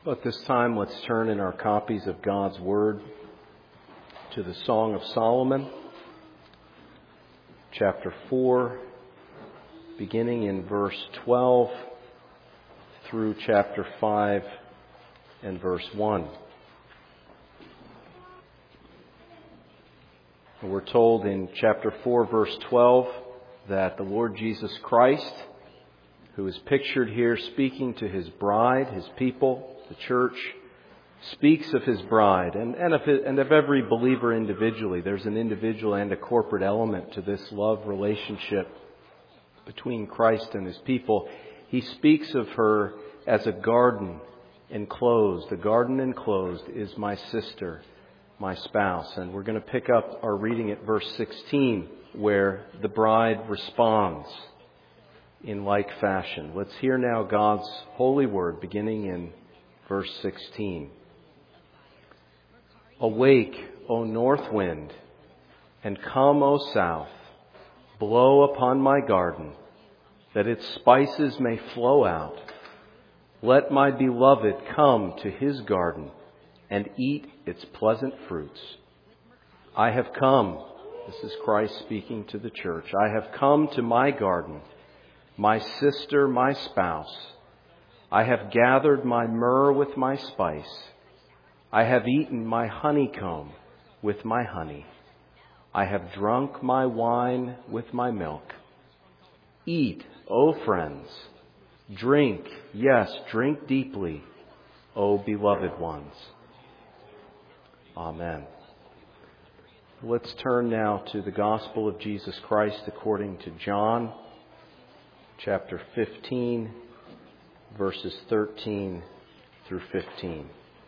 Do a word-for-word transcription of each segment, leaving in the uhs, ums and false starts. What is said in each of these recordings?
Well, at this time, let's turn in our copies of God's Word to the Song of Solomon, chapter four, beginning in verse twelve through chapter five and verse one. We're told in chapter four, verse twelve, that the Lord Jesus Christ, who is pictured here speaking to His bride, His people, the church, speaks of His bride and, and, of, and of every believer individually. There's an individual and a corporate element to this love relationship between Christ and His people. He speaks of her as a garden enclosed. A garden enclosed is my sister, my spouse. And we're going to pick up our reading at verse sixteen, where the bride responds in like fashion. Let's hear now God's holy word, beginning in verse sixteen. Awake, O north wind, and come, O south. Blow upon my garden, that its spices may flow out. Let my beloved come to his garden and eat its pleasant fruits. I have come, this is Christ speaking to the church, I have come to my garden, my sister, my spouse. I have gathered my myrrh with my spice. I have eaten my honeycomb with my honey. I have drunk my wine with my milk. Eat, O friends. Drink, yes, drink deeply, O beloved ones. Amen. Let's turn now to the Gospel of Jesus Christ according to John, chapter fifteen, verses thirteen through fifteen.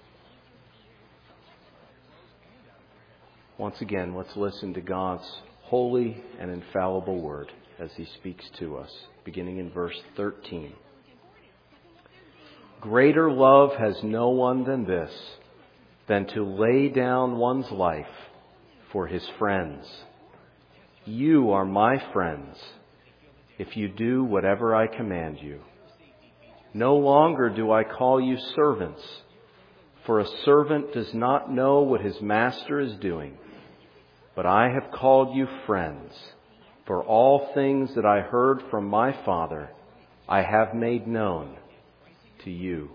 Once again, let's listen to God's holy and infallible word as He speaks to us, beginning in verse thirteen. Greater love has no one than this, than to lay down one's life for his friends. You are my friends, if you do whatever I command you. No longer do I call you servants, for a servant does not know what his master is doing. But I have called you friends, for all things that I heard from my Father I have made known to you.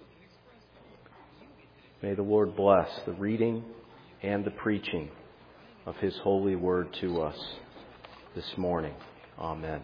May the Lord bless the reading and the preaching of His holy word to us this morning. Amen.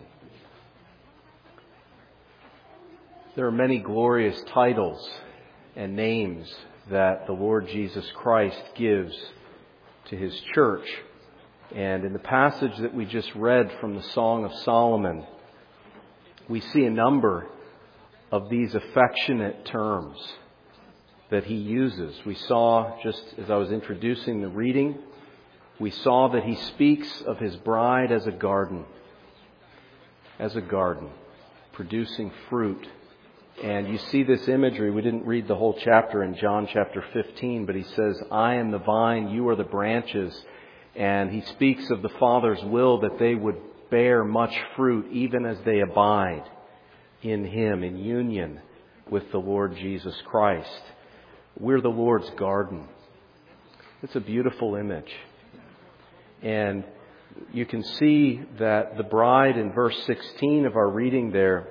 There are many glorious titles and names that the Lord Jesus Christ gives to His church. And in the passage that we just read from the Song of Solomon, we see a number of these affectionate terms that He uses. We saw, just as I was introducing the reading, we saw that He speaks of His bride as a garden, as a garden, producing fruit. And you see this imagery. We didn't read the whole chapter in John chapter fifteen, but He says, I am the vine, you are the branches. And He speaks of the Father's will that they would bear much fruit even as they abide in Him, in union with the Lord Jesus Christ. We're the Lord's garden. It's a beautiful image. And you can see that the bride in verse sixteen of our reading there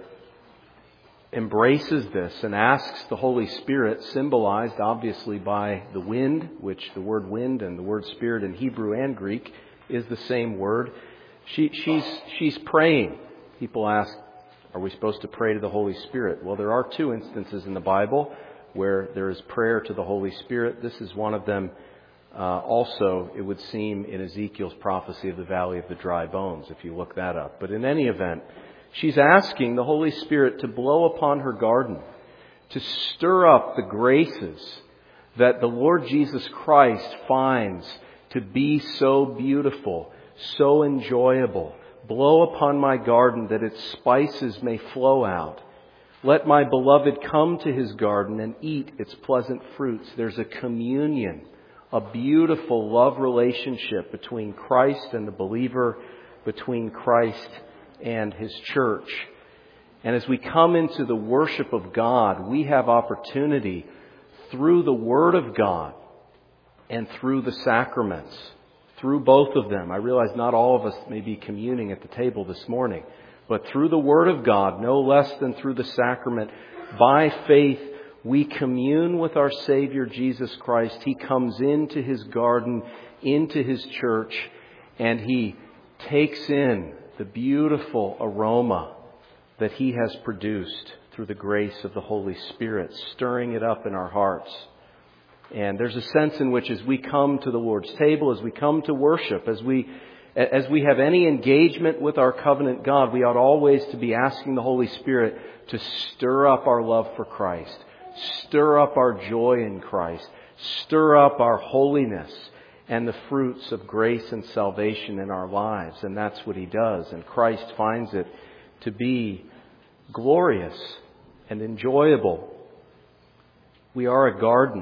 embraces this and asks the Holy Spirit, symbolized obviously by the wind, which the word wind and the word spirit in Hebrew and Greek is the same word. She, she's, she's praying. People ask, are we supposed to pray to the Holy Spirit? Well, there are two instances in the Bible where there is prayer to the Holy Spirit. This is one of them. Uh, also, it would seem in Ezekiel's prophecy of the valley of the dry bones, if you look that up. But in any event, she's asking the Holy Spirit to blow upon her garden, to stir up the graces that the Lord Jesus Christ finds to be so beautiful, so enjoyable. Blow upon my garden that its spices may flow out. Let my beloved come to His garden and eat its pleasant fruits. There's a communion, a beautiful love relationship between Christ and the believer, between Christ and His church. And as we come into the worship of God, we have opportunity through the Word of God and through the sacraments, through both of them. I realize not all of us may be communing at the table this morning, but through the Word of God, no less than through the sacrament, by faith, we commune with our Savior Jesus Christ. He comes into His garden, into His church, and He takes in the beautiful aroma that He has produced through the grace of the Holy Spirit, stirring it up in our hearts. And there's a sense in which as we come to the Lord's table, as we come to worship, as we as we have any engagement with our covenant God, we ought always to be asking the Holy Spirit to stir up our love for Christ, stir up our joy in Christ, stir up our holiness and the fruits of grace and salvation in our lives. And that's what He does. And Christ finds it to be glorious and enjoyable. We are a garden.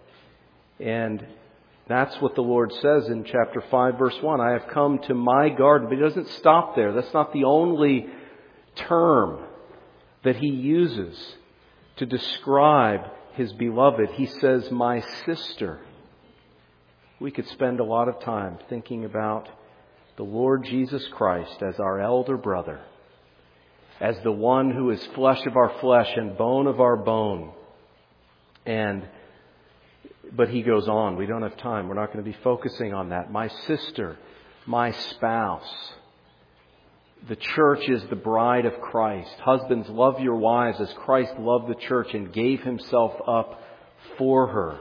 And that's what the Lord says in chapter five, verse one. I have come to my garden. But He doesn't stop there. That's not the only term that He uses to describe His beloved. He says, my sister. We could spend a lot of time thinking about the Lord Jesus Christ as our elder brother, as the one who is flesh of our flesh and bone of our bone. And But He goes on. We don't have time. We're not going to be focusing on that. My sister, my spouse. The church is the bride of Christ. Husbands, love your wives as Christ loved the church and gave Himself up for her.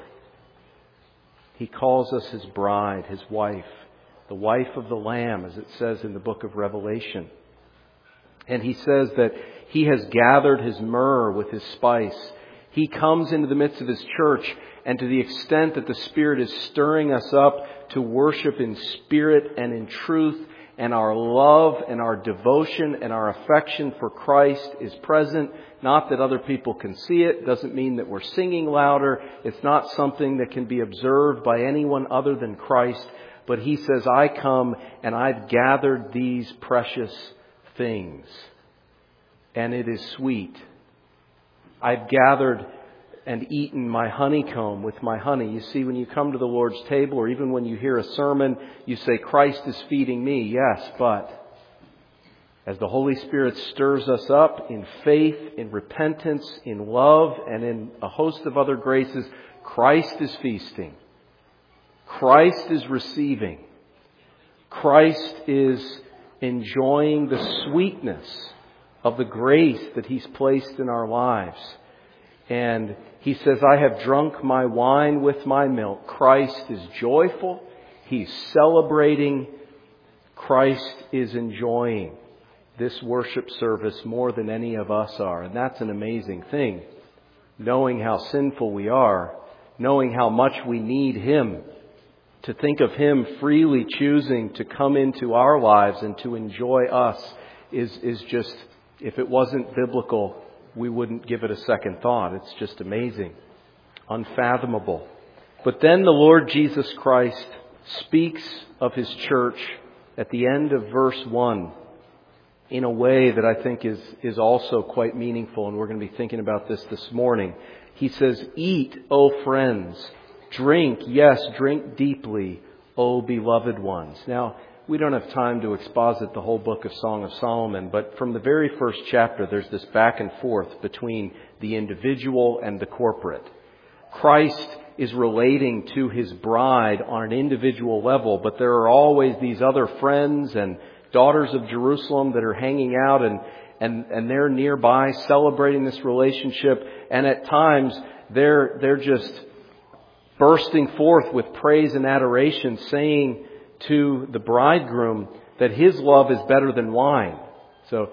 He calls us His bride, His wife, the wife of the Lamb, as it says in the book of Revelation. And He says that He has gathered His myrrh with His spice. He comes into the midst of His church, and to the extent that the Spirit is stirring us up to worship in spirit and in truth, and our love and our devotion and our affection for Christ is present, not that other people can see it, doesn't mean that we're singing louder, it's not something that can be observed by anyone other than Christ, but He says, I come and I've gathered these precious things, and it is sweet. I've gathered and eaten my honeycomb with my honey. You see, when you come to the Lord's table, or even when you hear a sermon, you say, Christ is feeding me. Yes, but as the Holy Spirit stirs us up in faith, in repentance, in love, and in a host of other graces, Christ is feasting. Christ is receiving. Christ is enjoying the sweetness of the grace that He's placed in our lives. And He says, I have drunk my wine with my milk. Christ is joyful. He's celebrating. Christ is enjoying this worship service more than any of us are. And that's an amazing thing. Knowing how sinful we are, knowing how much we need Him, to think of Him freely choosing to come into our lives and to enjoy us is, is just, if it wasn't biblical, we wouldn't give it a second thought. It's just amazing, unfathomable. But then the Lord Jesus Christ speaks of His church at the end of verse one in a way that I think is, is also quite meaningful, and we're going to be thinking about this this morning. He says, eat, O friends, drink, yes, drink deeply, O beloved ones. Now, we don't have time to exposit the whole book of Song of Solomon, but from the very first chapter, there's this back and forth between the individual and the corporate. Christ is relating to His bride on an individual level, but there are always these other friends and daughters of Jerusalem that are hanging out, and, and, and they're nearby celebrating this relationship, and at times they're, they're just bursting forth with praise and adoration, saying to the bridegroom that his love is better than wine. So,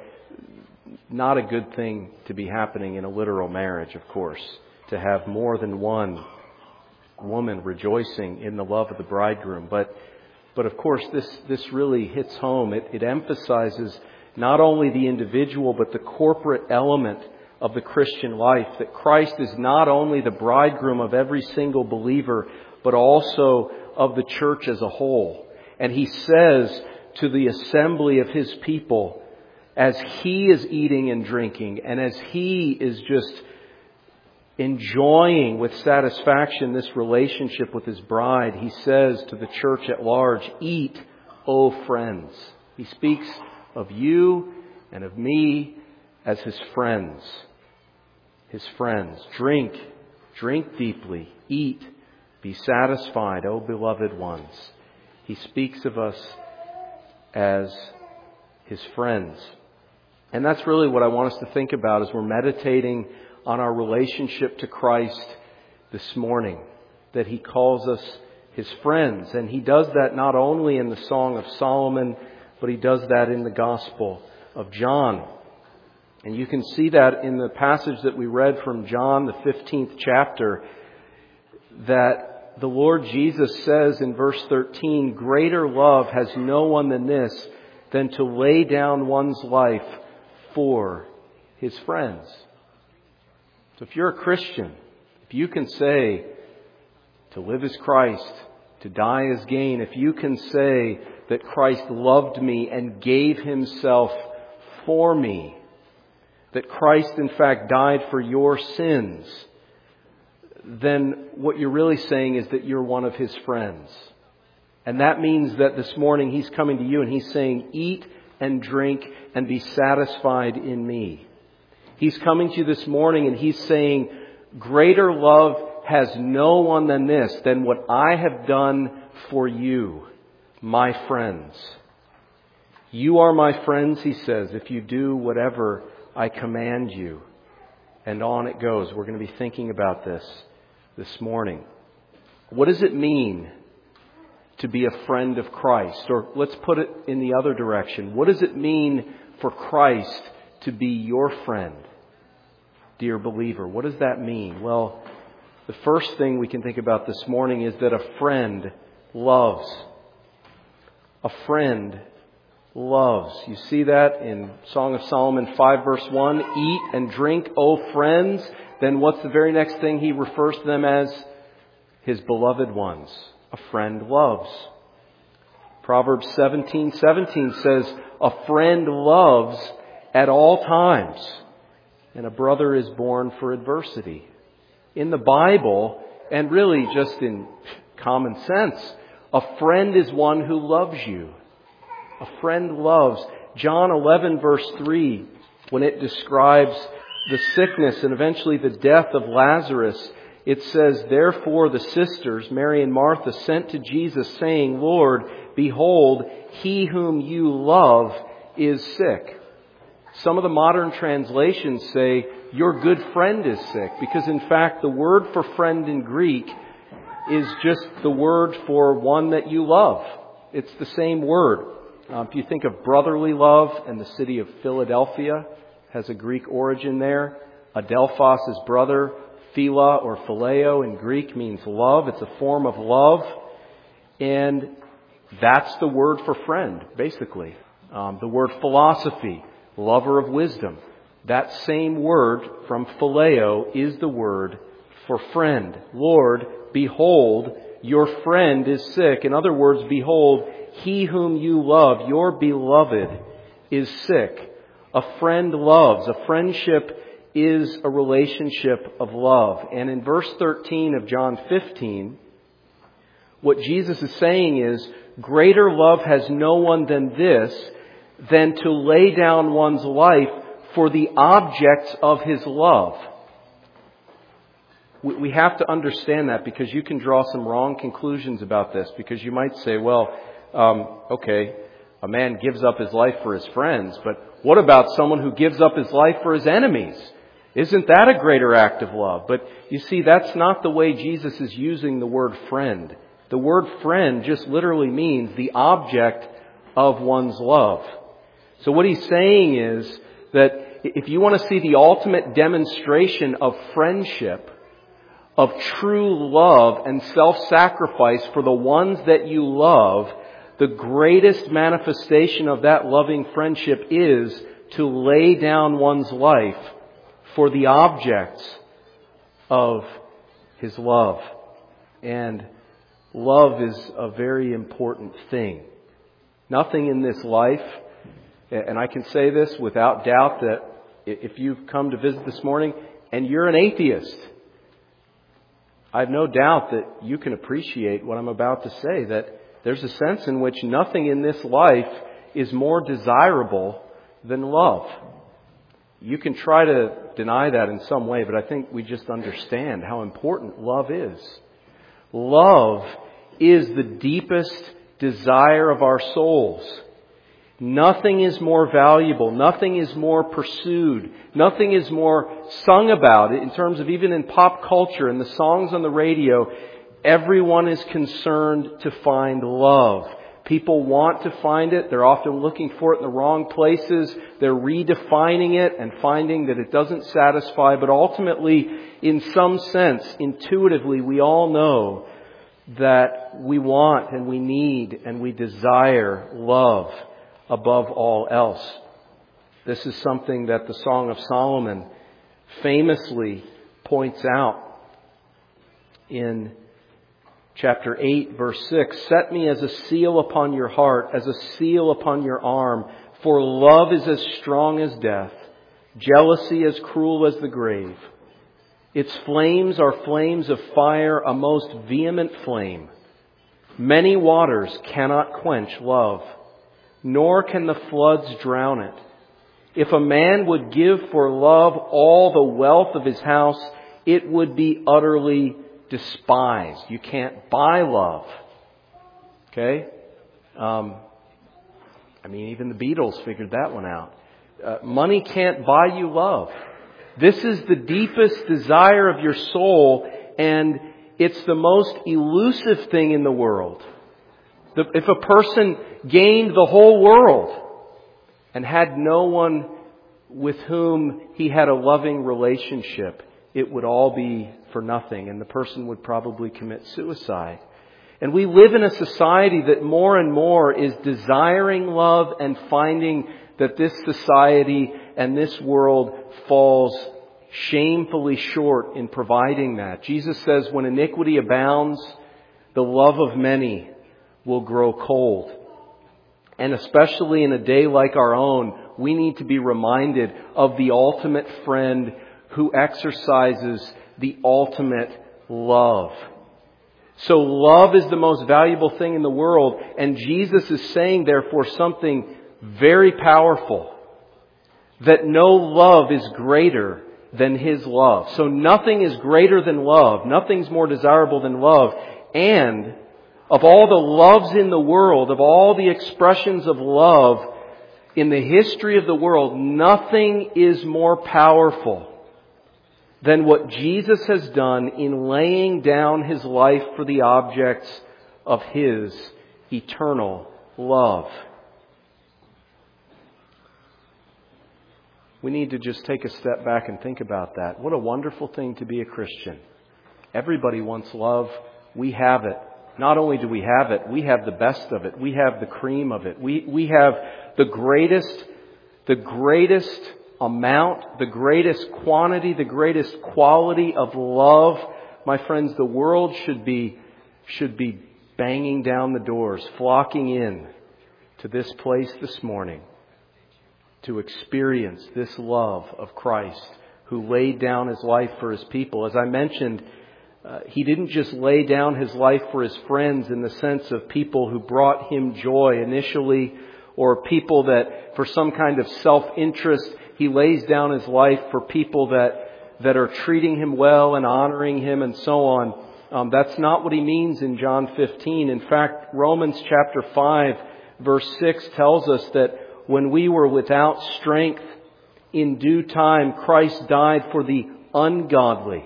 not a good thing to be happening in a literal marriage, of course, to have more than one woman rejoicing in the love of the bridegroom. But, but of course, this, this really hits home. It, it emphasizes not only the individual, but the corporate element of the Christian life, that Christ is not only the bridegroom of every single believer, but also of the church as a whole. And He says to the assembly of His people, as He is eating and drinking, and as He is just enjoying with satisfaction this relationship with His bride, He says to the church at large, "Eat, O friends." He speaks of you and of me as His friends. His friends. Drink, drink deeply, eat, be satisfied, O beloved ones. He speaks of us as His friends. And that's really what I want us to think about as we're meditating on our relationship to Christ this morning. That He calls us His friends. And He does that not only in the Song of Solomon, but He does that in the Gospel of John. And you can see that in the passage that we read from John, the fifteenth chapter, that the Lord Jesus says in verse thirteen, "Greater love has no one than this, than to lay down one's life for his friends." So if you're a Christian, if you can say, to live is Christ, to die is gain, if you can say that Christ loved me and gave Himself for me, that Christ in fact died for your sins, then what you're really saying is that you're one of His friends. And that means that this morning He's coming to you and He's saying, "Eat and drink and be satisfied in me." He's coming to you this morning and He's saying, "Greater love has no one than this, than what I have done for you, my friends. You are my friends," He says, "if you do whatever I command you." And on it goes. We're going to be thinking about this this morning. What does it mean to be a friend of Christ? Or let's put it in the other direction. What does it mean for Christ to be your friend, dear believer? What does that mean? Well, the first thing we can think about this morning is that a friend loves. A friend loves. You see that in Song of Solomon five verse one. "Eat and drink, O friends." Then what's the very next thing he refers to them as? His beloved ones. A friend loves. Proverbs seventeen seventeen says, "A friend loves at all times, and a brother is born for adversity." In the Bible, and really just in common sense, a friend is one who loves you. A friend loves. John eleven verse three, when it describes the sickness and eventually the death of Lazarus, it says, "Therefore the sisters, Mary and Martha, sent to Jesus, saying, 'Lord, behold, he whom you love is sick.'" Some of the modern translations say, "Your good friend is sick," because in fact the word for friend in Greek is just the word for one that you love. It's the same word. Uh, if you think of brotherly love, and the city of Philadelphia has a Greek origin there. Adelphos is brother. Phila or phileo in Greek means love. It's a form of love. And that's the word for friend, basically. Um, the word philosophy, lover of wisdom. That same word from phileo is the word for friend. "Lord, behold, your friend is sick." In other words, behold, he whom you love, your beloved, is sick. A friend loves. A friendship is a relationship of love. And in verse thirteen of John fifteen, what Jesus is saying is, greater love has no one than this, than to lay down one's life for the objects of His love. We have to understand that, because you can draw some wrong conclusions about this. Because you might say, well, um, okay, a man gives up his life for his friends, but what about someone who gives up his life for his enemies? Isn't that a greater act of love? But you see, that's not the way Jesus is using the word friend. The word friend just literally means the object of one's love. So what He's saying is that if you want to see the ultimate demonstration of friendship, of true love and self-sacrifice for the ones that you love, the greatest manifestation of that loving friendship is to lay down one's life for the objects of His love. And love is a very important thing. Nothing in this life, and I can say this without doubt, that if you've come to visit this morning and you're an atheist, I have no doubt that you can appreciate what I'm about to say, that there's a sense in which nothing in this life is more desirable than love. You can try to deny that in some way, but I think we just understand how important love is. Love is the deepest desire of our souls. Nothing is more valuable. Nothing is more pursued. Nothing is more sung about. In terms of even in pop culture and the songs on the radio, everyone is concerned to find love. People want to find it. They're often looking for it in the wrong places. They're redefining it and finding that it doesn't satisfy. But ultimately, in some sense, intuitively, we all know that we want and we need and we desire love above all else. This is something that the Song of Solomon famously points out in chapter eight, verse six. Set me as a seal upon your heart, as a seal upon your arm, for love is as strong as death, jealousy as cruel as the grave. Its flames are flames of fire, a most vehement flame. Many waters cannot quench love, nor can the floods drown it. If a man would give for love all the wealth of his house, it would be utterly despised. You can't buy love. Okay? Um, I mean, even the Beatles figured that one out. Uh, money can't buy you love. This is the deepest desire of your soul, and it's the most elusive thing in the world. The, if a person gained the whole world and had no one with whom he had a loving relationship, it would all be for nothing, and the person would probably commit suicide. And we live in a society that more and more is desiring love and finding that this society and this world falls shamefully short in providing that. Jesus says, when iniquity abounds, the love of many will grow cold. And especially in a day like our own, we need to be reminded of the ultimate friend who exercises the ultimate love. So love is the most valuable thing in the world. And Jesus is saying, therefore, something very powerful. That no love is greater than His love. So nothing is greater than love. Nothing's more desirable than love. And of all the loves in the world, of all the expressions of love in the history of the world, nothing is more powerful than what Jesus has done in laying down His life for the objects of His eternal love. We need to just take a step back and think about that. What a wonderful thing to be a Christian. Everybody wants love. We have it. Not only do we have it, we have the best of it. We have the cream of it. We we have the greatest, the greatest amount, the greatest quantity, the greatest quality of love. My friends, the world should be should be banging down the doors, flocking in to this place this morning to experience this love of Christ, who laid down His life for His people. As I mentioned, Uh, he didn't just lay down His life for His friends in the sense of people who brought Him joy initially, or people that for some kind of self-interest, He lays down His life for people that, that are treating Him well and honoring Him and so on. Um, that's not what He means in John fifteen. In fact, Romans chapter five verse six tells us that when we were without strength, in due time Christ died for the ungodly.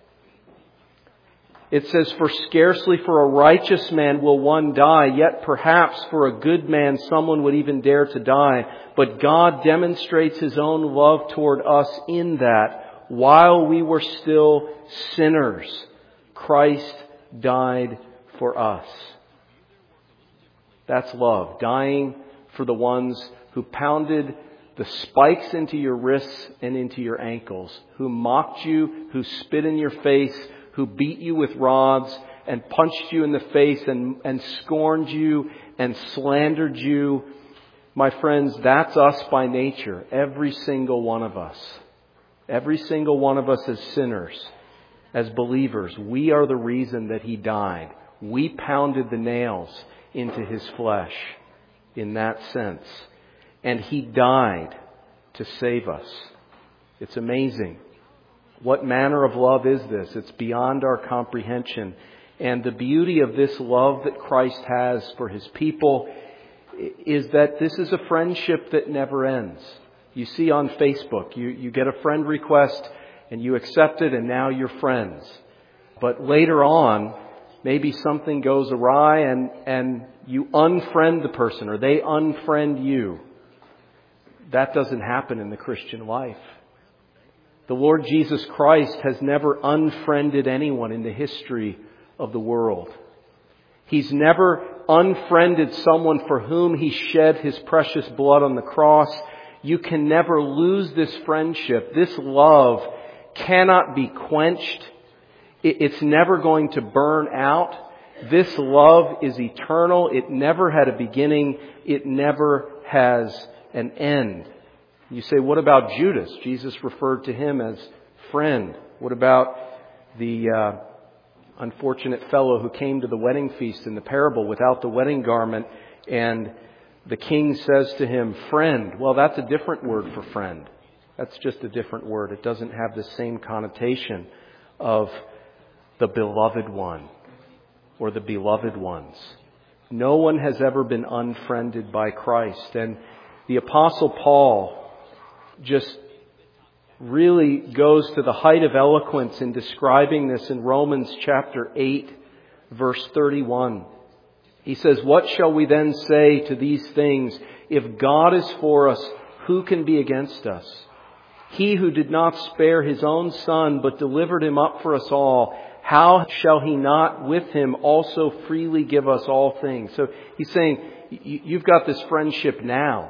It says, for scarcely for a righteous man will one die, yet perhaps for a good man someone would even dare to die. But God demonstrates His own love toward us in that while we were still sinners, Christ died for us. That's love. Dying for the ones who pounded the spikes into your wrists and into your ankles, who mocked you, who spit in your face, who beat you with rods and punched you in the face and, and scorned you and slandered you. My friends, that's us by nature. Every single one of us. Every single one of us as sinners. as believers, we are the reason that He died. We pounded the nails into His flesh in that sense. And He died to save us. It's amazing. What manner of love is this? It's beyond our comprehension. And the beauty of this love that Christ has for His people is that this is a friendship that never ends. You see on Facebook, you, you get a friend request and you accept it and now you're friends. But later on, maybe something goes awry and, and you unfriend the person or they unfriend you. That doesn't happen in the Christian life. The Lord Jesus Christ has never unfriended anyone in the history of the world. He's never unfriended someone for whom He shed His precious blood on the cross. You can never lose this friendship. This love cannot be quenched. It's never going to burn out. This love is eternal. It never had a beginning. It never has an end. You say, what about Judas? Jesus referred to him as friend. What about the uh, unfortunate fellow who came to the wedding feast in the parable without the wedding garment, and the king says to him, friend? Well, that's a different word for friend. That's just a different word. It doesn't have the same connotation of the beloved one or the beloved ones. No one has ever been unfriended by Christ. And the Apostle Paul just really goes to the height of eloquence in describing this in Romans chapter eight, verse thirty-one. He says, what shall we then say to these things? If God is for us, who can be against us? He who did not spare His own Son, but delivered Him up for us all, how shall He not with Him also freely give us all things? So he's saying, you've got this friendship now,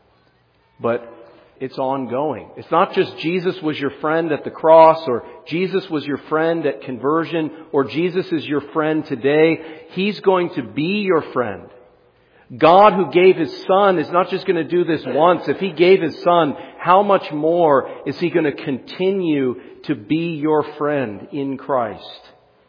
but it's ongoing. It's not just Jesus was your friend at the cross, or Jesus was your friend at conversion, or Jesus is your friend today. He's going to be your friend. God, who gave His Son, is not just going to do this once. If He gave His Son, how much more is He going to continue to be your friend in Christ?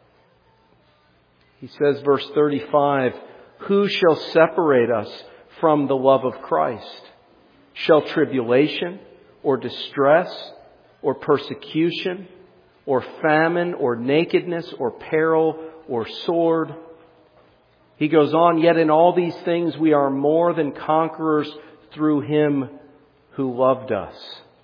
He says, verse thirty-five, who shall separate us from the love of Christ? Shall tribulation, or distress, or persecution, or famine, or nakedness, or peril, or sword? He goes on, yet in all these things we are more than conquerors through Him who loved us.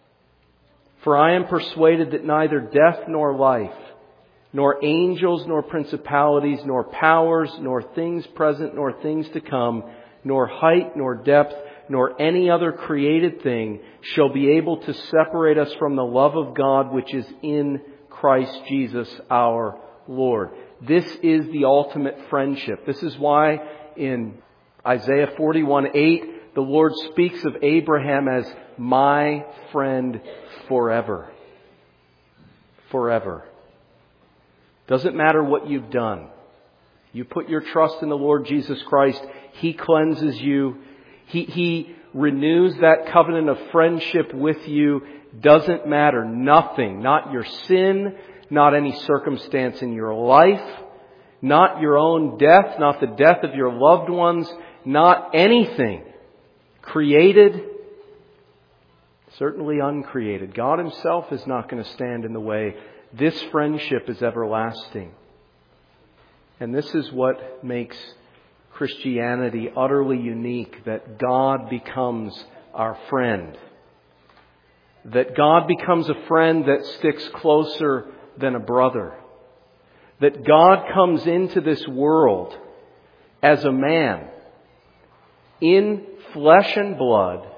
For I am persuaded that neither death nor life, nor angels nor principalities, nor powers, nor things present, nor things to come, nor height, nor depth, nor any other created thing shall be able to separate us from the love of God which is in Christ Jesus our Lord. This is the ultimate friendship. This is why in Isaiah forty-one eight, the Lord speaks of Abraham as my friend forever. Forever. Doesn't matter what you've done. You put your trust in the Lord Jesus Christ. He cleanses you. He, he renews that covenant of friendship with you. Doesn't matter. Nothing. Not your sin. Not any circumstance in your life. Not your own death. Not the death of your loved ones. Not anything created. Certainly uncreated. God Himself is not going to stand in the way. This friendship is everlasting. And this is what makes Christianity utterly unique, that God becomes our friend. That God becomes a friend that sticks closer than a brother. That God comes into this world as a man, in flesh and blood,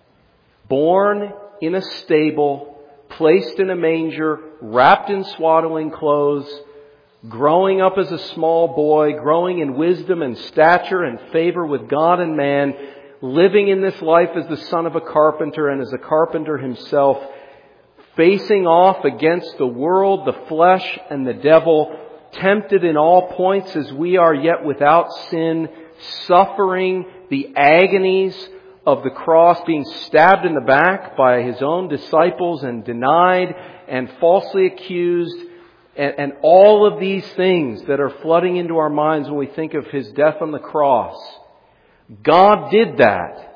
born in a stable, placed in a manger, wrapped in swaddling clothes, growing up as a small boy, growing in wisdom and stature and favor with God and man, living in this life as the son of a carpenter and as a carpenter himself, facing off against the world, the flesh, and the devil, tempted in all points as we are, yet without sin, suffering the agonies of the cross, being stabbed in the back by His own disciples and denied and falsely accused, And, and all of these things that are flooding into our minds when we think of His death on the cross, God did that.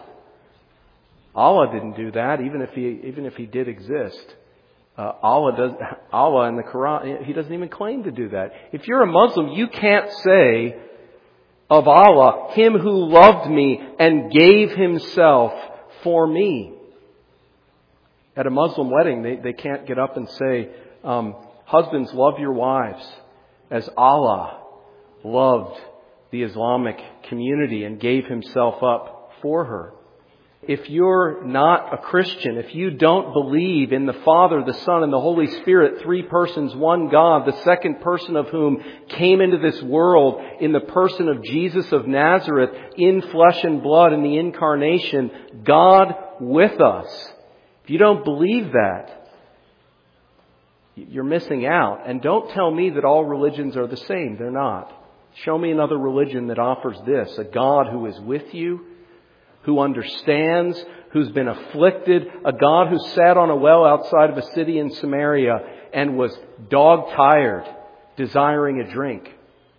Allah didn't do that, even if He, even if He did exist. Uh, Allah does, Allah in the Quran, He doesn't even claim to do that. If you're a Muslim, you can't say of Allah, Him who loved me and gave Himself for me. At a Muslim wedding, they, they can't get up and say, um, husbands, love your wives as Allah loved the Islamic community and gave Himself up for her. If you're not a Christian, if you don't believe in the Father, the Son, and the Holy Spirit, three persons, one God, the second person of whom came into this world in the person of Jesus of Nazareth, in flesh and blood, in the incarnation, God with us. If you don't believe that, you're missing out. And don't tell me that all religions are the same. They're not. Show me another religion that offers this: a God who is with you, who understands, who's been afflicted, a God who sat on a well outside of a city in Samaria and was dog-tired, desiring a drink.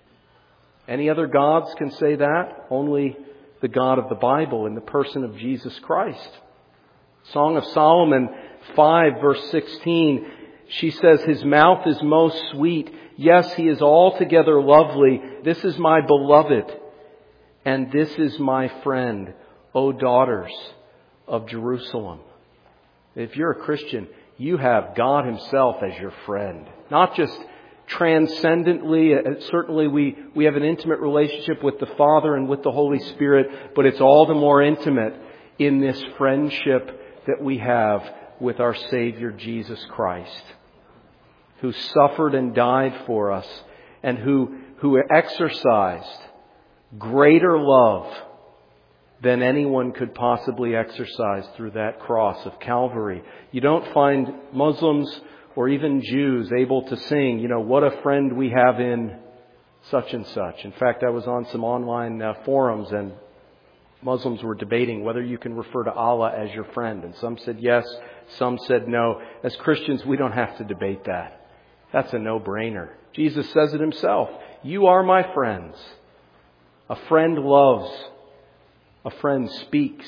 Any other gods can say that? Only the God of the Bible in the person of Jesus Christ. Song of Solomon five verse sixteen, she says, His mouth is most sweet. Yes, He is altogether lovely. This is my beloved, and this is my friend, O daughters of Jerusalem. If you're a Christian, you have God Himself as your friend. Not just transcendently. Certainly we, we have an intimate relationship with the Father and with the Holy Spirit, but it's all the more intimate in this friendship that we have with our Savior Jesus Christ, who suffered and died for us, and who, who exercised greater love than anyone could possibly exercise through that cross of Calvary. You don't find Muslims or even Jews able to sing, you know, what a friend we have in such and such. In fact, I was on some online uh, forums, and Muslims were debating whether you can refer to Allah as your friend. And some said yes, some said no. As Christians, we don't have to debate that. That's a no-brainer. Jesus says it Himself. You are my friends. A friend loves. A friend speaks.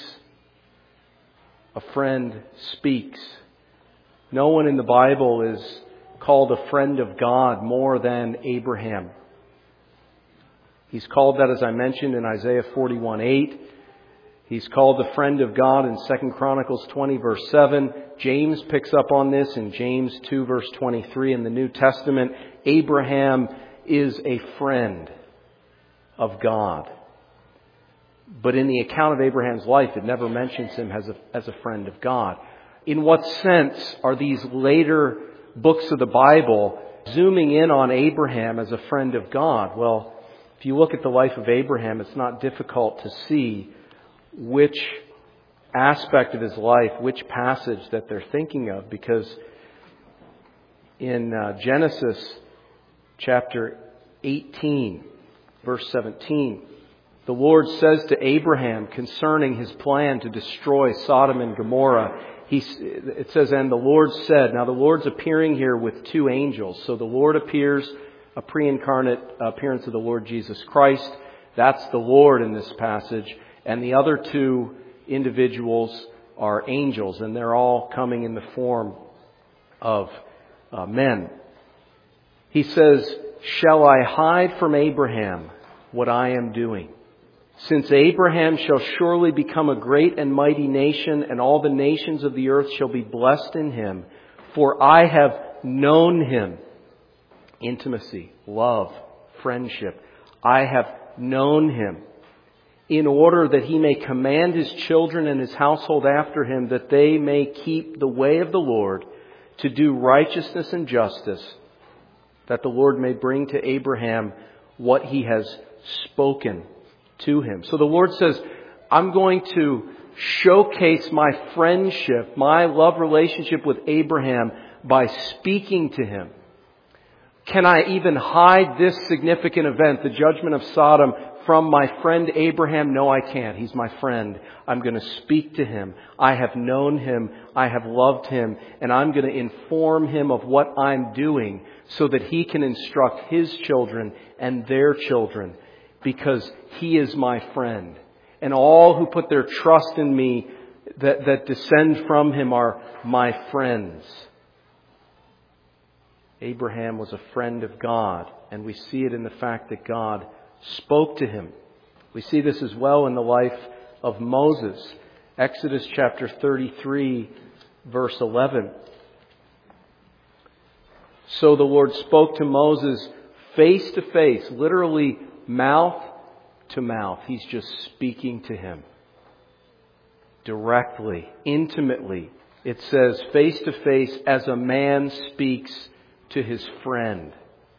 A friend speaks. No one in the Bible is called a friend of God more than Abraham. He's called that, as I mentioned, in Isaiah forty-one eight. He's called the friend of God in Second Chronicles twenty verse seven. James picks up on this in James two verse twenty-three in the New Testament. Abraham is a friend of God. But in the account of Abraham's life, it never mentions him as a, as a friend of God. In what sense are these later books of the Bible zooming in on Abraham as a friend of God? Well, if you look at the life of Abraham, it's not difficult to see which aspect of his life, which passage that they're thinking of, because in uh, Genesis chapter eighteen, verse seventeen, the Lord says to Abraham concerning His plan to destroy Sodom and Gomorrah, he, it says, and the Lord said, now the Lord's appearing here with two angels. So the Lord appears, a pre-incarnate appearance of the Lord Jesus Christ. That's the Lord in this passage. And the other two individuals are angels, and they're all coming in the form of uh, men. He says, shall I hide from Abraham what I am doing? Since Abraham shall surely become a great and mighty nation, and all the nations of the earth shall be blessed in him. For I have known him. Intimacy, love, friendship. I have known him, in order that he may command his children and his household after him, that they may keep the way of the Lord, to do righteousness and justice, that the Lord may bring to Abraham what He has spoken to him. So the Lord says, I'm going to showcase my friendship, my love relationship with Abraham by speaking to him. Can I even hide this significant event, the judgment of Sodom, from my friend Abraham? No, I can't. He's my friend. I'm going to speak to him. I have known him. I have loved him. And I'm going to inform him of what I'm doing so that He can instruct His children and their children, because He is my friend. And all who put their trust in me that, that descend from Him are my friends. Abraham was a friend of God, and we see it in the fact that God spoke to him. We see this as well in the life of Moses. Exodus chapter thirty-three, verse eleven. So the Lord spoke to Moses face to face, literally mouth to mouth. He's just speaking to him directly, intimately. It says face to face, as a man speaks to his friend.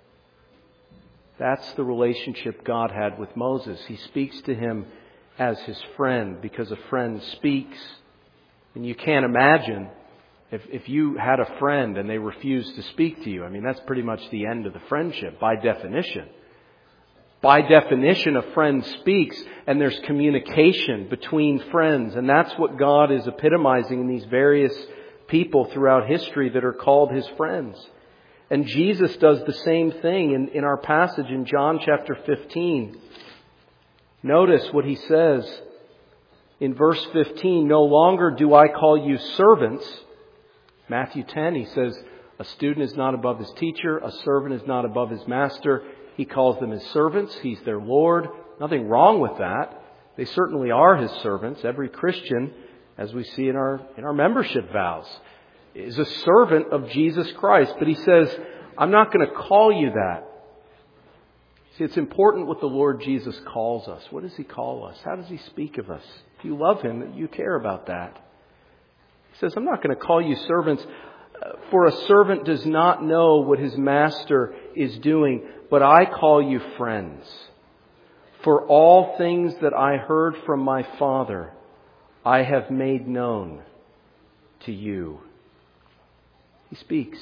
That's the relationship God had with Moses. He speaks to him as his friend, because a friend speaks. And you can't imagine if, if you had a friend and they refused to speak to you. I mean, that's pretty much the end of the friendship by definition. By definition, a friend speaks, and there's communication between friends. And that's what God is epitomizing in these various people throughout history that are called His friends. And Jesus does the same thing in, in our passage in John chapter fifteen. Notice what He says in verse fifteen. No longer do I call you servants. Matthew ten, He says, a student is not above his teacher. A servant is not above his master. He calls them His servants. He's their Lord. Nothing wrong with that. They certainly are His servants. Every Christian, as we see in our, in our membership vows, is a servant of Jesus Christ. But He says, I'm not going to call you that. See, it's important what the Lord Jesus calls us. What does He call us? How does He speak of us? If you love Him, you care about that. He says, I'm not going to call you servants, for a servant does not know what his master is doing, but I call you friends. For all things that I heard from my Father, I have made known to you. He speaks.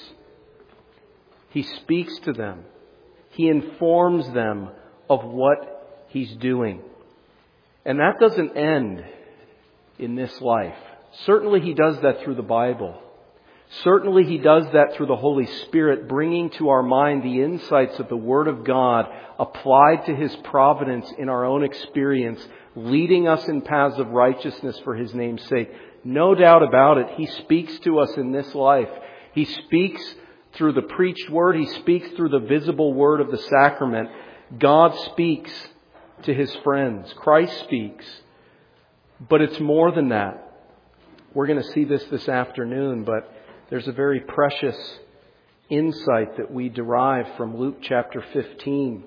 He speaks to them. He informs them of what He's doing. And that doesn't end in this life. Certainly He does that through the Bible. Certainly He does that through the Holy Spirit, bringing to our mind the insights of the Word of God applied to His providence in our own experience, leading us in paths of righteousness for His name's sake. No doubt about it, He speaks to us in this life. He speaks through the preached Word. He speaks through the visible Word of the sacrament. God speaks to His friends. Christ speaks. But it's more than that. We're going to see this this afternoon, but there's a very precious insight that we derive from Luke chapter fifteen.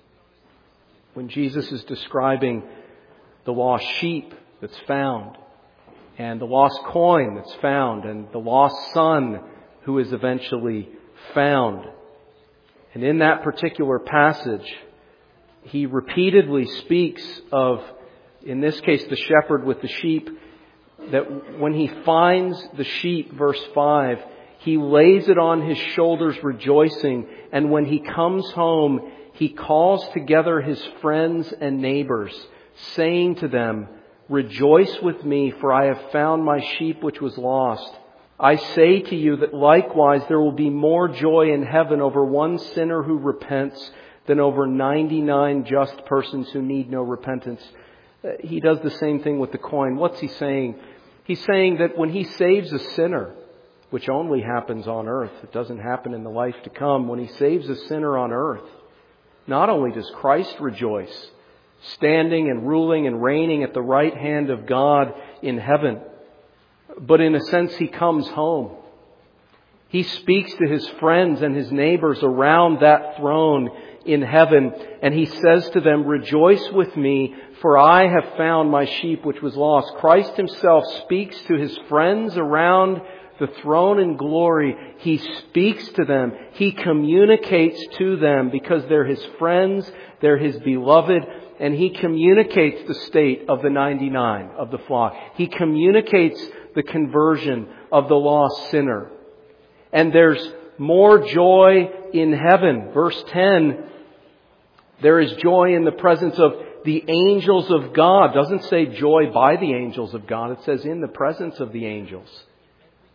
When Jesus is describing the lost sheep that's found, and the lost coin that's found, and the lost son who is eventually found. And in that particular passage, He repeatedly speaks of, in this case, the shepherd with the sheep, that when he finds the sheep, verse five, he lays it on his shoulders rejoicing. And when he comes home, he calls together his friends and neighbors, saying to them, rejoice with me, for I have found my sheep which was lost. I say to you that likewise there will be more joy in heaven over one sinner who repents than over ninety-nine just persons who need no repentance. He does the same thing with the coin. What's He saying? He's saying that when He saves a sinner, which only happens on earth, it doesn't happen in the life to come. When He saves a sinner on earth, not only does Christ rejoice, standing and ruling and reigning at the right hand of God in heaven, but in a sense He comes home. He speaks to His friends and His neighbors around that throne in heaven, and He says to them, rejoice with me, for I have found my sheep which was lost. Christ Himself speaks to His friends around the throne in glory. He speaks to them. He communicates to them because they're His friends, they're His beloved, and He communicates the state of the ninety-nine of the flock. He communicates the conversion of the lost sinner. And there's more joy in heaven. Verse ten, there is joy in the presence of the angels of God. It doesn't say joy by the angels of God. It says in the presence of the angels.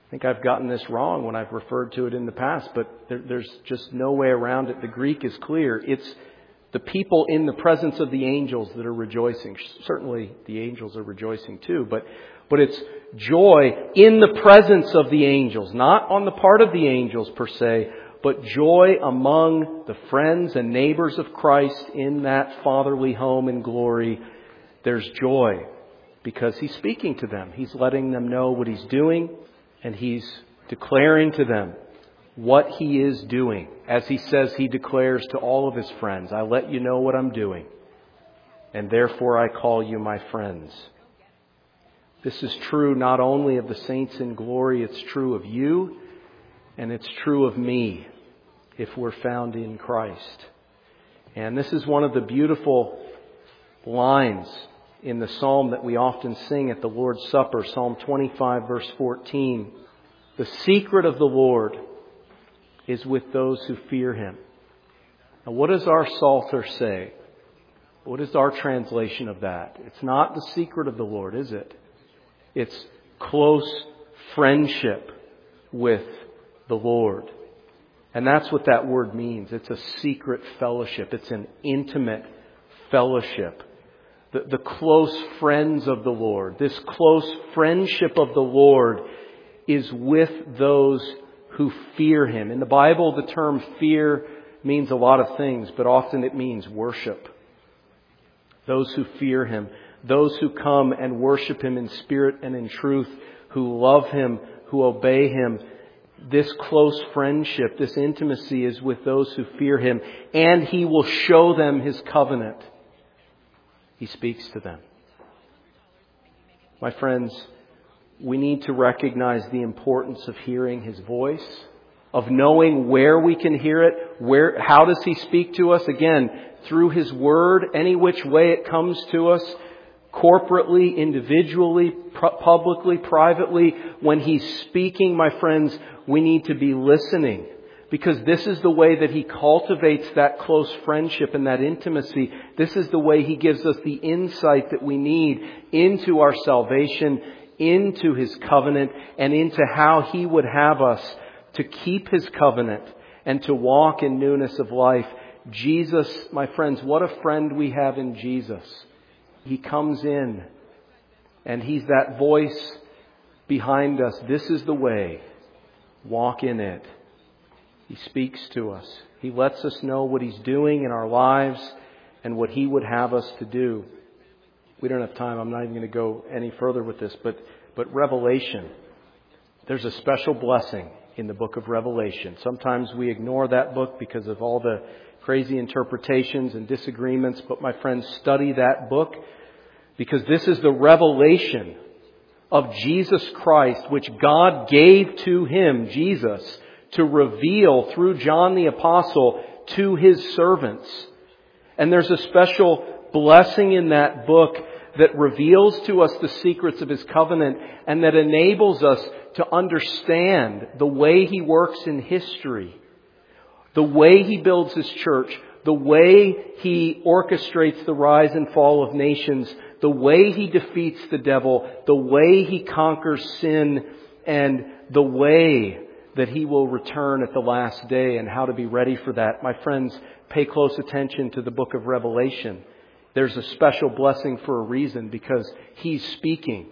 I think I've gotten this wrong when I've referred to it in the past, but there, there's just no way around it. The Greek is clear. It's the people in the presence of the angels that are rejoicing. Certainly the angels are rejoicing too, but, but it's joy in the presence of the angels, not on the part of the angels per se, but joy among the friends and neighbors of Christ in that fatherly home in glory. There's joy because He's speaking to them. He's letting them know what He's doing, and He's declaring to them what He is doing. As He says, He declares to all of His friends, I let you know what I'm doing, and therefore I call you my friends. This is true not only of the saints in glory, it's true of you, and it's true of me if we're found in Christ. And this is one of the beautiful lines in the psalm that we often sing at the Lord's Supper, Psalm twenty-five, verse fourteen. The secret of the Lord is with those who fear Him. Now, what does our Psalter say? What is our translation of that? It's not the secret of the Lord, is it? It's close friendship with the Lord. And that's what that word means. It's a secret fellowship. It's an intimate fellowship. The, the close friends of the Lord. This close friendship of the Lord is with those who fear Him. In the Bible, the term fear means a lot of things, but often it means worship. Those who fear Him. Those who come and worship Him in spirit and in truth. Who love Him. Who obey Him. This close friendship, this intimacy is with those who fear Him. And He will show them His covenant. He speaks to them. My friends, we need to recognize the importance of hearing His voice, of knowing where we can hear it, where, how does He speak to us? Again, through His Word, any which way it comes to us, corporately, individually, publicly, privately. When He's speaking, my friends, we need to be listening. Because this is the way that He cultivates that close friendship and that intimacy. This is the way He gives us the insight that we need into our salvation, into His covenant, and into how He would have us to keep His covenant and to walk in newness of life. Jesus, my friends, what a friend we have in Jesus. He comes in and He's that voice behind us. This is the way. Walk in it. He speaks to us. He lets us know what He's doing in our lives and what He would have us to do. We don't have time. I'm not even going to go any further with this. But, but Revelation, there's a special blessing in the book of Revelation. Sometimes we ignore that book because of all the crazy interpretations and disagreements. But my friends, study that book because this is the revelation of Jesus Christ, which God gave to Him, Jesus, to reveal through John the Apostle to His servants. And there's a special blessing in that book that reveals to us the secrets of His covenant and that enables us to understand the way He works in history, the way He builds His church, the way He orchestrates the rise and fall of nations, the way He defeats the devil, the way He conquers sin, and the way that He will return at the last day and how to be ready for that. My friends, pay close attention to the book of Revelation. There's a special blessing for a reason because He's speaking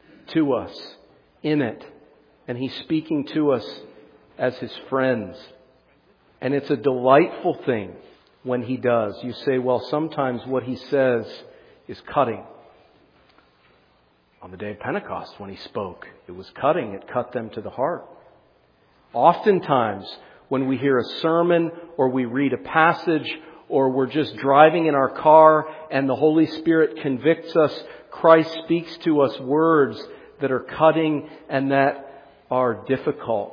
to us in it. And He's speaking to us as His friends. And it's a delightful thing when He does. You say, well, sometimes what He says is cutting. On the day of Pentecost when He spoke, it was cutting. It cut them to the heart. Oftentimes, when we hear a sermon or we read a passage or we're just driving in our car and the Holy Spirit convicts us, Christ speaks to us words that are cutting and that are difficult.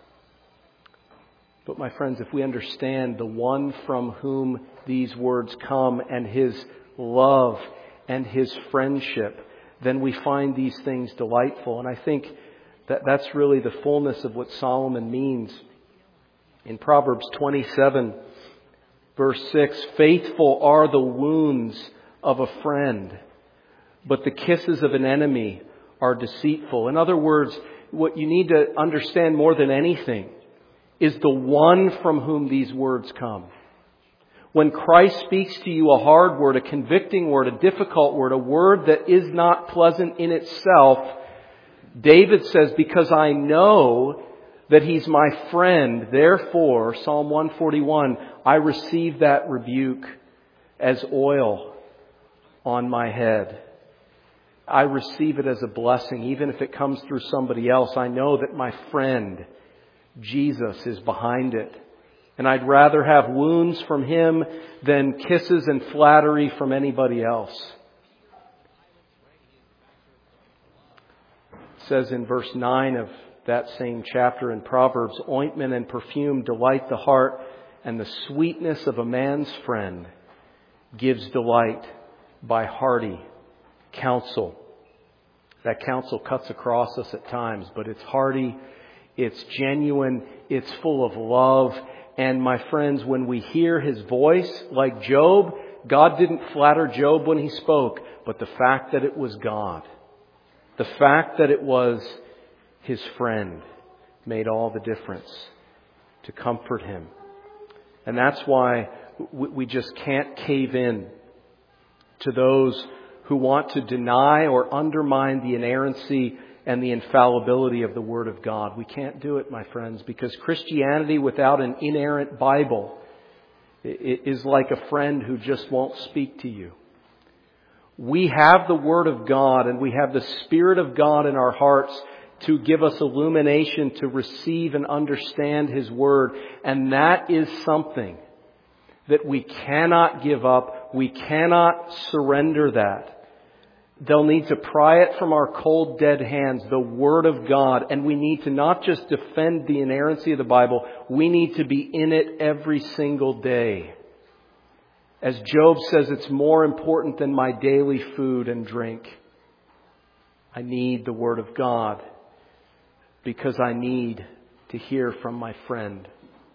But my friends, if we understand the one from whom these words come and His love and His friendship, then we find these things delightful. And I think That, that's really the fullness of what Solomon means. In Proverbs twenty-seven, verse six, faithful are the wounds of a friend, but the kisses of an enemy are deceitful. In other words, what you need to understand more than anything is the one from whom these words come. When Christ speaks to you a hard word, a convicting word, a difficult word, a word that is not pleasant in itself, David says, because I know that He's my friend, therefore, Psalm one forty-one, I receive that rebuke as oil on my head. I receive it as a blessing, even if it comes through somebody else. I know that my friend, Jesus, is behind it. And I'd rather have wounds from Him than kisses and flattery from anybody else. It says in verse nine of that same chapter in Proverbs, ointment and perfume delight the heart, and the sweetness of a man's friend gives delight by hearty counsel. That counsel cuts across us at times, but it's hearty, it's genuine, it's full of love. And my friends, when we hear His voice, like Job, God didn't flatter Job when he spoke, but the fact that it was God, the fact that it was His friend, made all the difference to comfort him. And that's why we just can't cave in to those who want to deny or undermine the inerrancy and the infallibility of the Word of God. We can't do it, my friends, because Christianity without an inerrant Bible is like a friend who just won't speak to you. We have the Word of God, and we have the Spirit of God in our hearts to give us illumination to receive and understand His Word. And that is something that we cannot give up. We cannot surrender that. They'll need to pry it from our cold, dead hands, the Word of God. And we need to not just defend the inerrancy of the Bible, we need to be in it every single day. As Job says, it's more important than my daily food and drink. I need the Word of God because I need to hear from my friend.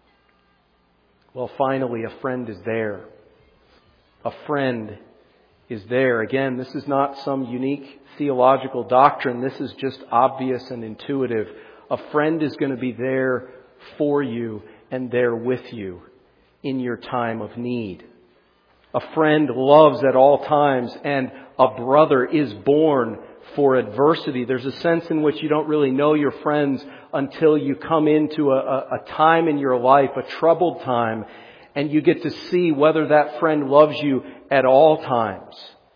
Well, finally, a friend is there. A friend is there. Again, this is not some unique theological doctrine. This is just obvious and intuitive. A friend is going to be there for you and there with you in your time of need. A friend loves at all times, and a brother is born for adversity. There's a sense in which you don't really know your friends until you come into a, a, a time in your life, a troubled time, and you get to see whether that friend loves you at all times.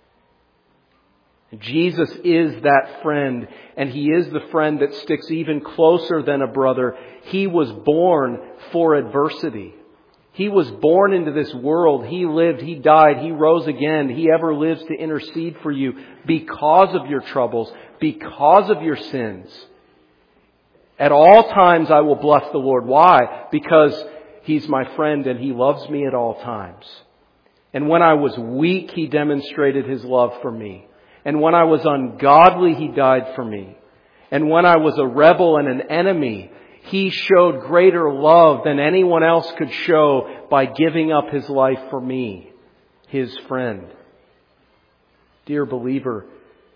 Jesus is that friend, and He is the friend that sticks even closer than a brother. He was born for adversity. He was born into this world. He lived, He died, He rose again. He ever lives to intercede for you because of your troubles, because of your sins. At all times I will bless the Lord. Why? Because He's my friend and He loves me at all times. And when I was weak, He demonstrated His love for me. And when I was ungodly, He died for me. And when I was a rebel and an enemy, He showed greater love than anyone else could show by giving up His life for me, His friend. Dear believer,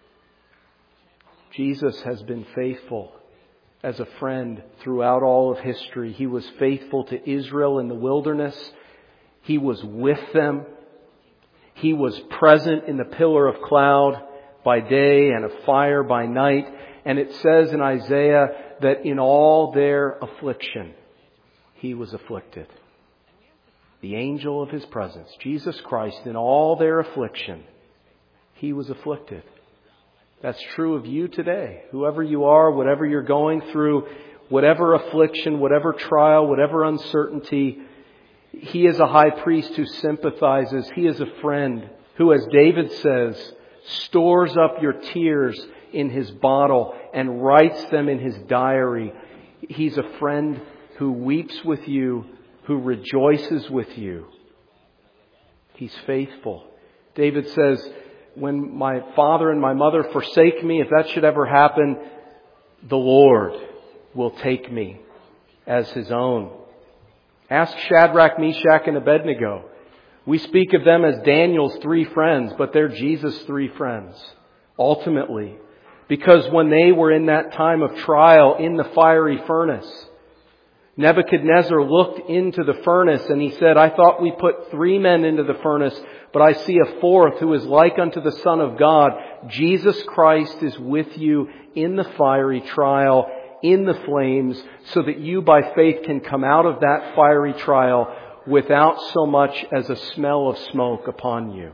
Jesus has been faithful as a friend throughout all of history. He was faithful to Israel in the wilderness. He was with them. He was present in the pillar of cloud by day and a fire by night. And it says in Isaiah that in all their affliction, He was afflicted. The angel of His presence, Jesus Christ, in all their affliction, He was afflicted. That's true of you today. Whoever you are, whatever you're going through, whatever affliction, whatever trial, whatever uncertainty, He is a high priest who sympathizes. He is a friend who, as David says, stores up your tears in His bottle and writes them in His diary. He's a friend who weeps with you, who rejoices with you. He's faithful. David says, when my father and my mother forsake me, if that should ever happen, the Lord will take me as His own. Ask Shadrach, Meshach, and Abednego. We speak of them as Daniel's three friends, but they're Jesus' three friends. Ultimately, Because when they were in that time of trial in the fiery furnace, Nebuchadnezzar looked into the furnace and he said, I thought we put three men into the furnace, but I see a fourth who is like unto the Son of God. Jesus Christ is with you in the fiery trial, in the flames, so that you by faith can come out of that fiery trial without so much as a smell of smoke upon you.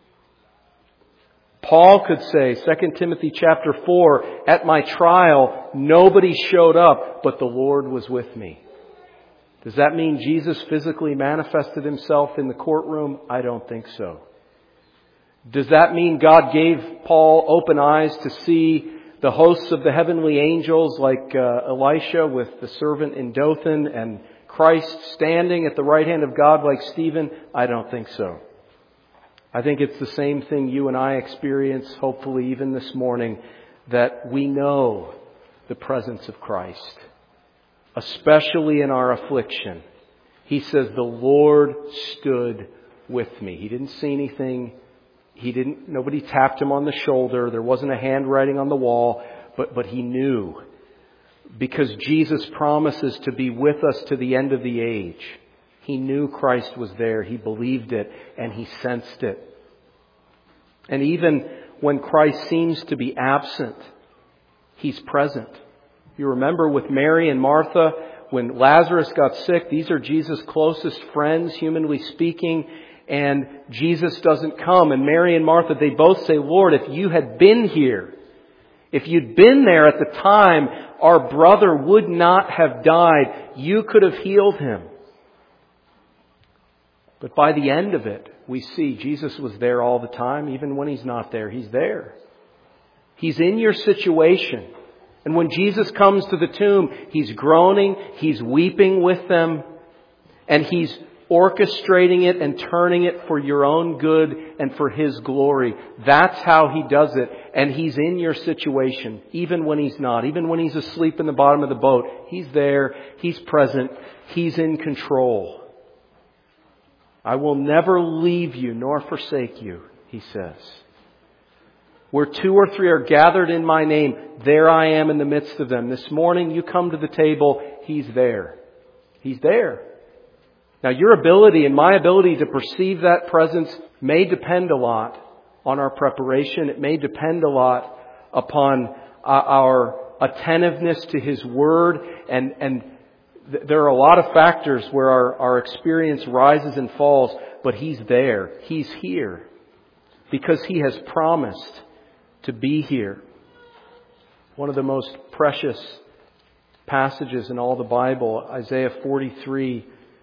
Paul could say, Second Timothy chapter four, at my trial, nobody showed up, but the Lord was with me. Does that mean Jesus physically manifested Himself in the courtroom? I don't think so. Does that mean God gave Paul open eyes to see the hosts of the heavenly angels like uh, Elisha with the servant in Dothan and Christ standing at the right hand of God like Stephen? I don't think so. I think it's the same thing you and I experience, hopefully even this morning, that we know the presence of Christ, especially in our affliction. He says, the Lord stood with me. He didn't see anything. He didn't, nobody tapped Him on the shoulder. There wasn't a handwriting on the wall, but, but He knew. Because Jesus promises to be with us to the end of the age. He knew Christ was there. He believed it and He sensed it. And even when Christ seems to be absent, He's present. You remember with Mary and Martha, when Lazarus got sick, these are Jesus' closest friends, humanly speaking, and Jesus doesn't come. And Mary and Martha, they both say, Lord, if you had been here, if you'd been there at the time, our brother would not have died. You could have healed him. But by the end of it, we see Jesus was there all the time. Even when He's not there, He's there. He's in your situation. And when Jesus comes to the tomb, He's groaning, He's weeping with them, and He's orchestrating it and turning it for your own good and for His glory. That's how He does it. And He's in your situation, even when He's not. Even when He's asleep in the bottom of the boat, He's there, He's present, He's in control. I will never leave you nor forsake you, He says. Where two or three are gathered in my name, there I am in the midst of them. This morning you come to the table, He's there. He's there. Now your ability and my ability to perceive that presence may depend a lot on our preparation. It may depend a lot upon our attentiveness to His Word. And, and there are a lot of factors where our, our experience rises and falls. But He's there. He's here. Because He has promised to be here. One of the most precious passages in all the Bible, Isaiah forty-three,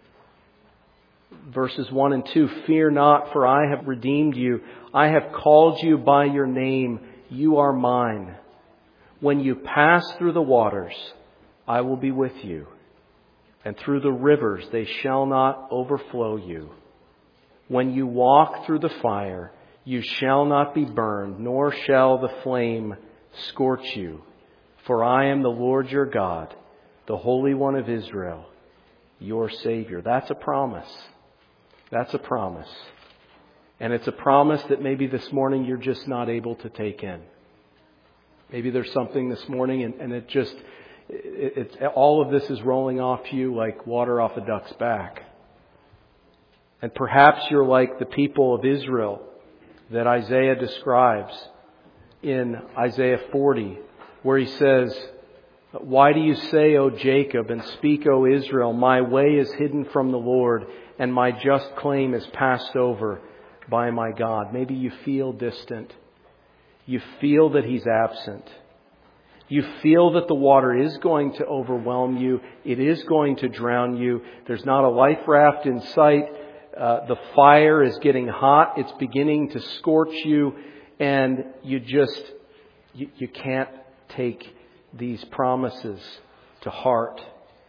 verses one and two. Fear not, for I have redeemed you. I have called you by your name. You are mine. When you pass through the waters, I will be with you. And through the rivers, they shall not overflow you. When you walk through the fire, you shall not be burned, nor shall the flame scorch you. For I am the Lord your God, the Holy One of Israel, your Savior. That's a promise. That's a promise. And it's a promise that maybe this morning you're just not able to take in. Maybe there's something this morning and, and it just, it, it, all of this is rolling off you like water off a duck's back. And perhaps you're like the people of Israel that Isaiah describes in Isaiah forty, where he says, why do you say, O Jacob, and speak, O Israel, my way is hidden from the Lord, and my just claim is passed over by my God. Maybe you feel distant. You feel that He's absent. You feel that the water is going to overwhelm you. It is going to drown you. There's not a life raft in sight. Uh, the fire is getting hot. It's beginning to scorch you. And you just, you, you can't take these promises to heart.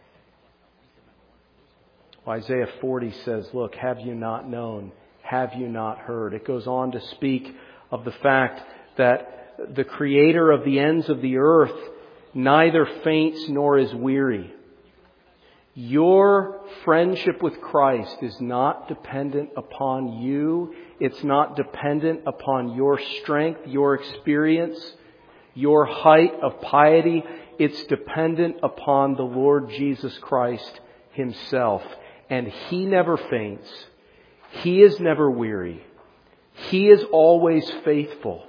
Isaiah forty says, look, have you not known? Have you not heard? It goes on to speak of the fact that the Creator of the ends of the earth neither faints nor is weary. Your friendship with Christ is not dependent upon you. It's not dependent upon your strength, your experience. your height of piety, it's dependent upon the Lord Jesus Christ Himself. And He never faints. He is never weary. He is always faithful.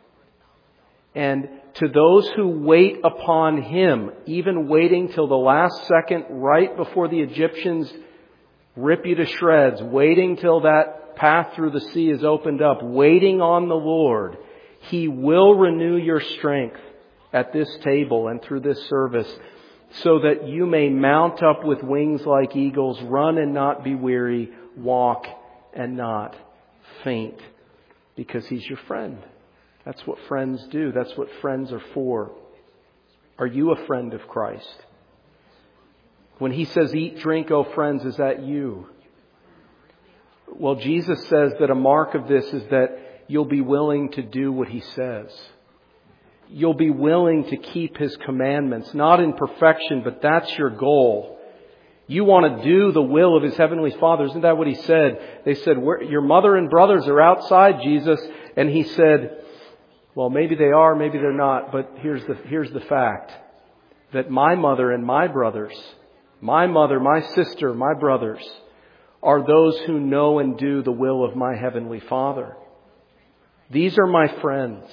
And to those who wait upon Him, even waiting till the last second right before the Egyptians rip you to shreds, waiting till that path through the sea is opened up, waiting on the Lord, He will renew your strength at this table and through this service, so that you may mount up with wings like eagles, run and not be weary, walk and not faint, because He's your friend. That's what friends do. That's what friends are for. Are you a friend of Christ? When He says, eat, drink, oh friends, is that you? Well, Jesus says that a mark of this is that you'll be willing to do what He says. You'll be willing to keep His commandments, not in perfection, but that's your goal. You want to do the will of His Heavenly Father. Isn't that what He said? They said, your mother and brothers are outside, Jesus. And He said, well, maybe they are, maybe they're not. But here's the, here's the fact. That my mother and my brothers, my mother, my sister, my brothers, are those who know and do the will of my Heavenly Father. These are my friends.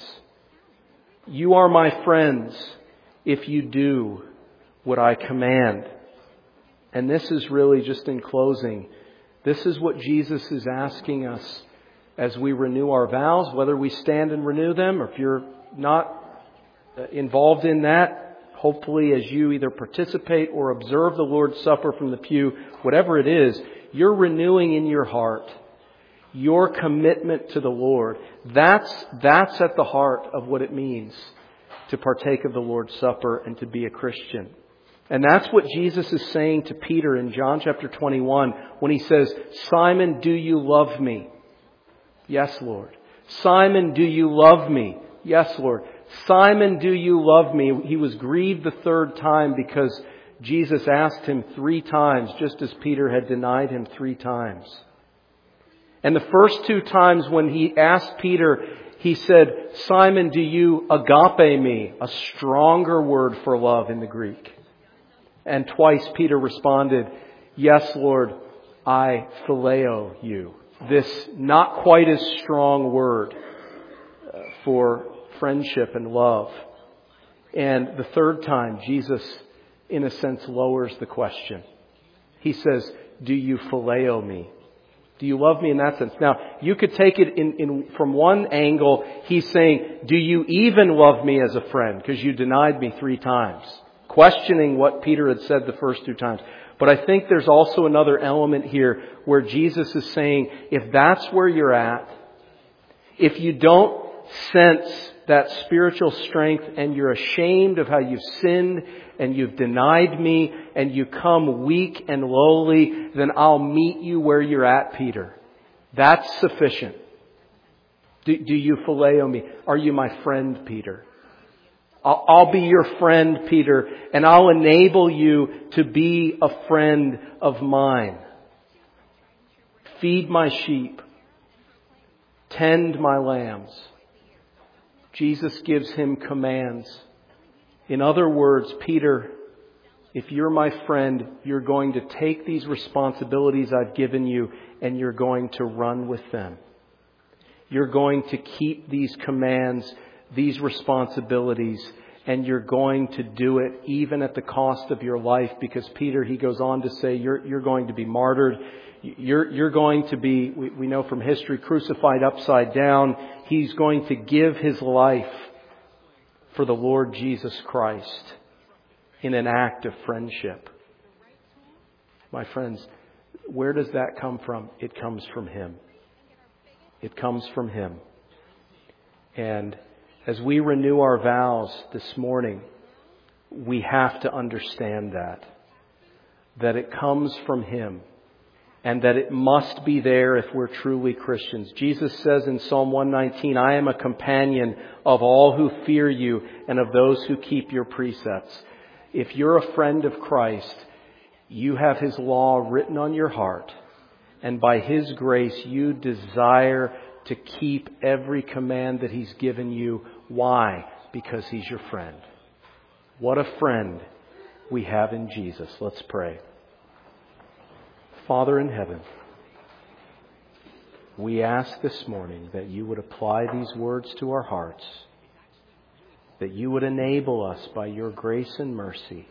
You are my friends if you do what I command. And this is really, just in closing, this is what Jesus is asking us as we renew our vows, whether we stand and renew them, or if you're not involved in that, hopefully as you either participate or observe the Lord's Supper from the pew, whatever it is, you're renewing in your heart your commitment to the Lord. That's, that's at the heart of what it means to partake of the Lord's Supper and to be a Christian. And that's what Jesus is saying to Peter in John chapter twenty-one when He says, Simon, do you love me? Yes, Lord. Simon, do you love me? Yes, Lord. Simon, do you love me? He was grieved the third time because Jesus asked him three times, just as Peter had denied Him three times. And the first two times when He asked Peter, He said, Simon, do you agape me? A stronger word for love in the Greek. And twice Peter responded, yes, Lord, I phileo you. This not quite as strong word for friendship and love. And the third time, Jesus, in a sense, lowers the question. He says, do you phileo me? Do you love me in that sense? Now, you could take it in, in from one angle. He's saying, do you even love me as a friend? Because you denied me three times. Questioning what Peter had said the first two times. But I think there's also another element here where Jesus is saying, if that's where you're at, if you don't sense that spiritual strength and you're ashamed of how you've sinned and you've denied me and you come weak and lowly, then I'll meet you where you're at, Peter. That's sufficient. Do, do you phileo me? Are you my friend, Peter? I'll, I'll be your friend, Peter, and I'll enable you to be a friend of mine. Feed my sheep. Tend my lambs. Jesus gives him commands. In other words, Peter, if you're my friend, you're going to take these responsibilities I've given you and you're going to run with them. You're going to keep these commands, these responsibilities, and you're going to do it even at the cost of your life. Because Peter, he goes on to say, you're, you're going to be martyred. You're, you're going to be, we, we know from history, crucified upside down. He's going to give his life for the Lord Jesus Christ in an act of friendship. My friends, where does that come from? It comes from Him. It comes from Him. And as we renew our vows this morning, we have to understand that. That it comes from Him. And that it must be there if we're truly Christians. Jesus says in Psalm one nineteen, I am a companion of all who fear you and of those who keep your precepts. If you're a friend of Christ, you have His law written on your heart. And by His grace, you desire to keep every command that He's given you. Why? because He's your friend. What a friend we have in Jesus. Let's pray. Father in heaven, we ask this morning that You would apply these words to our hearts, that You would enable us by Your grace and mercy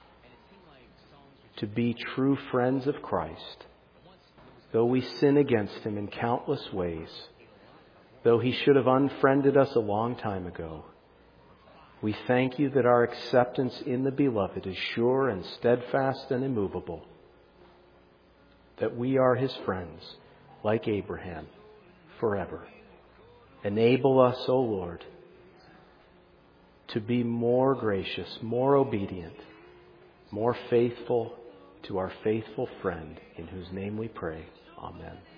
to be true friends of Christ. Though we sin against Him in countless ways, though He should have unfriended us a long time ago, we thank You that our acceptance in the Beloved is sure and steadfast and immovable, that we are His friends, like Abraham, forever. Enable us, O Lord, to be more gracious, more obedient, more faithful to our faithful friend, in whose name we pray. Amen.